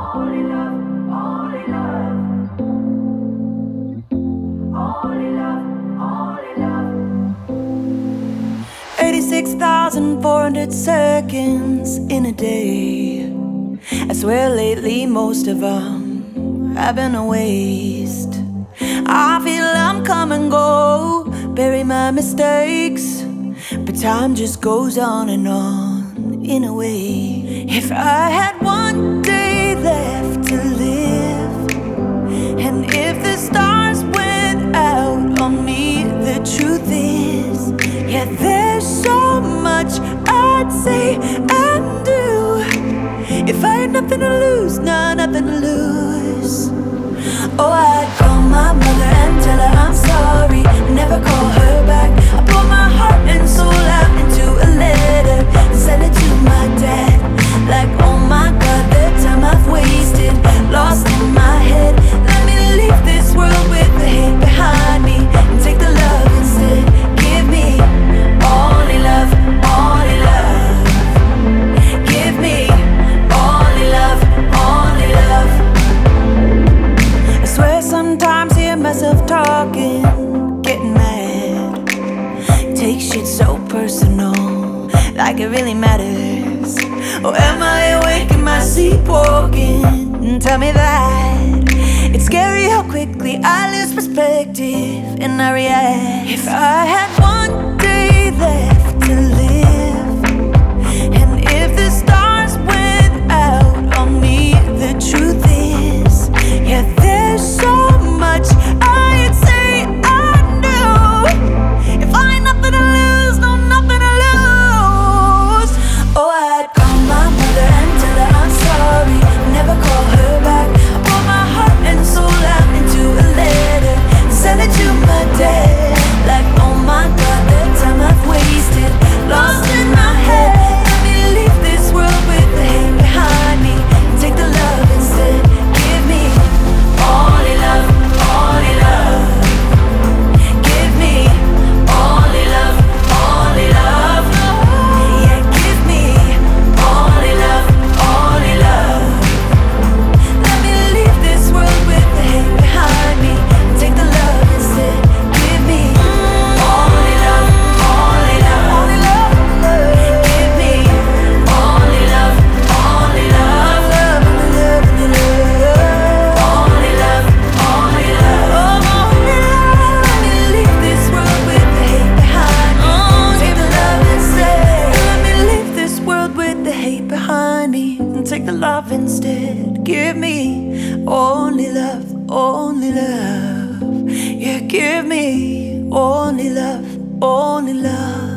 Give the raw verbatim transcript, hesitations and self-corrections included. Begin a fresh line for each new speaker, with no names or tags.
Only love, only love. Only love, only love.
eighty-six thousand four hundred seconds in a day. I swear lately most of them have been a waste. I feel I'm come and go, bury my mistakes, but time just goes on and on in a way. If I had one day left to live, and if the stars went out on me, the truth is, yeah, there's so much I'd say and do if I had nothing to lose, nah, nothing to lose. Oh, I'd call my mother and tell her I'm sorry, never call her back. I pour my heart and soul out into a letter, send it to my dad. Like, oh my God, the time I've wasted, lost in my head. Let me leave this world with the hate behind me and take the love instead. Give me only love, only love. Give me only love, only love. I swear sometimes I hear myself talking, getting mad. Take shit so personal, like it really matters. Or am I awake, am I sleepwalking? Tell me that. It's scary how quickly I lose perspective and I react. If I had one day left to live, and if the stars went out on me, the truth is, yeah, there's so much I'd say I knew. If I ain't nothing to lose, no, nothing to lose. Oh, I'd call my mother and tell her I'm sorry, never call her back. I pour my heart and soul out into a letter, send it to my dad. Like, oh my God, the time I've wasted, lost in my head. Let me leave this world with the hate behind me and take the love instead. Give me only love, only love. Give me only love, only love. Yeah, give me only love, only love. Let me leave this world with the hate behind me and take the love instead. Give me only love, only love, only love. Give me only love, only love, love, love, love. Only love, only love, only love. Let me leave this world with the hate behind me. Take the love instead. Let me leave this world with the hate behind me and take the love instead. Give me only love, only love. Yeah, give me only love, only love.